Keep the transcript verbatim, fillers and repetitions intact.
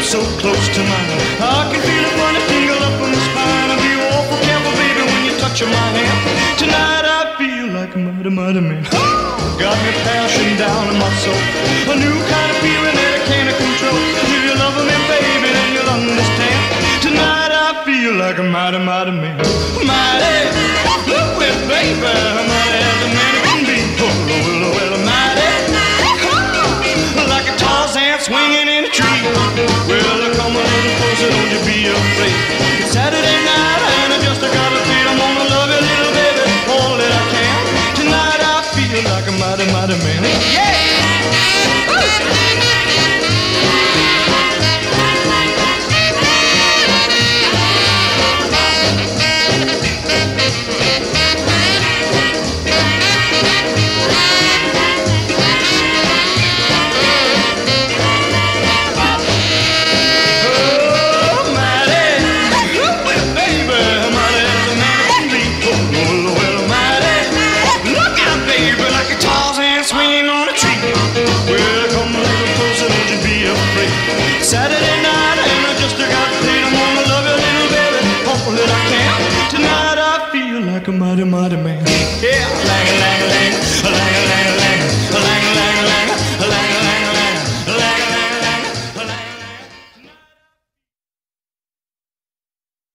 so close to mine. I can feel a funny tingle up in my spine. I'll be awful careful, baby, when you touch my hand. Tonight I feel like a mighty, mighty man. Got me passion down in my soul, a new kind of feeling that I can't control. If you love me, baby, then you'll understand. Tonight I feel like a mighty, mighty man. Mighty, well, baby, mighty as a man can be. Oh, well, well, mighty, like a Tarzan swinging in a tree. Well, come a little closer, don't you be afraid. It's Saturday night and I just got a feel I'm gonna love you, little baby, all that I can. Tonight I feel like a mighty, mighty man. Yeah! Saturday night and I just got paid. I'm gonna love you, little baby, all that I can. Tonight I feel like a mighty, mighty man.